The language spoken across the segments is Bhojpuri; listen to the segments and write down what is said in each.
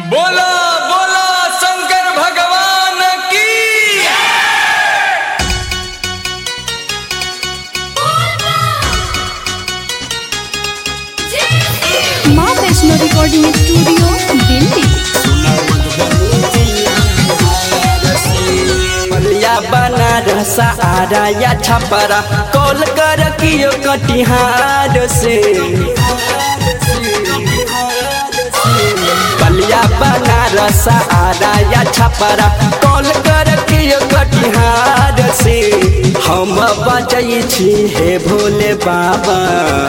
बोला बोला शंकर भगवान की। Maa Vaishno recording studio Delhi. बनारस आरा या छपरा कॉल कर कियो कटिहार से बलिया बनारस आरा या छपरा कॉल कर कियो कटिहार से हम बजै छी हे भोले बाबा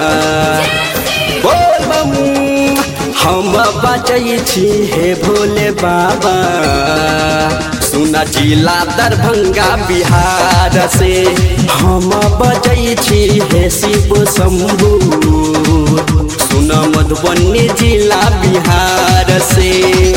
बोल बम हम बजै छी हे भोले बाबा सुना जिला दरभंगा बिहार से हम बजै छी हे शिव शंभू सुना मधुबनी जिला बिहार से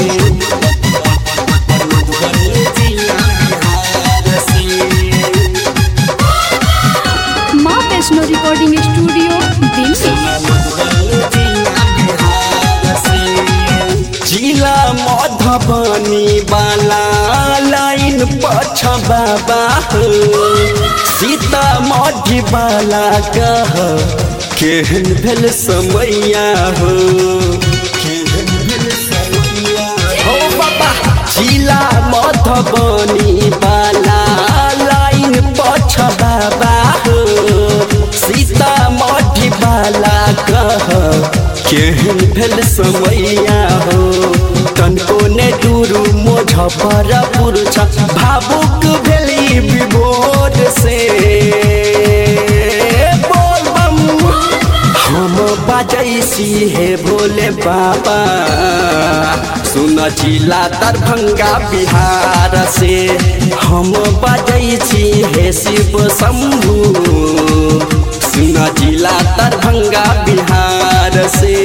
माँ वैष्णो रिकॉर्डिंग स्टूडियो दिल्ली। जिला मधुबनी वाला लाइन पछ बाबा हो सीतामढ़ी वाला कह केहन भेल समैया हो हो बाबा जिला मधुबनी वाला लाइन पछ बाबा हो सीतामढ़ी वाला कह केहन भेल समैया हो तनको ने दूर मुजफ्फरपुर छ भावुक भेली विभोर से बोल बम हम बजै छी हे भोले बाबा सुन जिला दरभंगा बिहार से हम बजै छी हे शिव शंभू सुन जिला दरभंगा बिहार से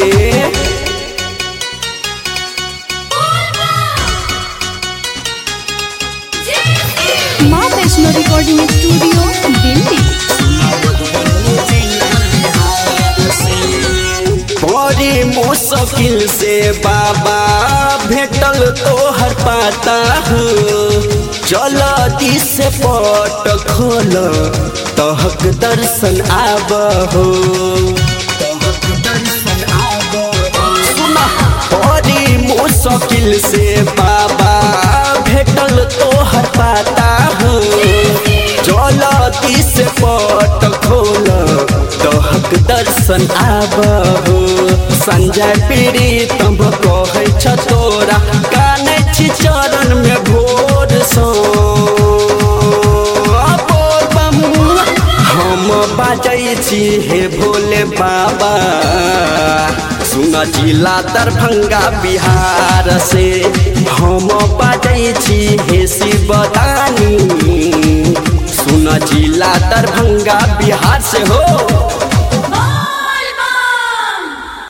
माँ वैष्णो रिकॉर्डिंग स्टूडियो दिल्ली। बड़ी मुश्किल से बाबा भेटल तोहर पाता हो जल्दी से पट खोल तहक दर्शन आब हो बड़ी मुश्किल से बाबा भेटल तोहर पाता हो जल्दी से पट खोल तहक दर्शन आब हो संजय प्रीतम कहै छ तोरा कानै छी चरण में भोर सो बोल बम हम बाजै छी हे भोले बाबा सुन जिला दरभंगा बिहार से हम बाजै छी हे शिवदानी सुन जिला दरभंगा बिहार से हो।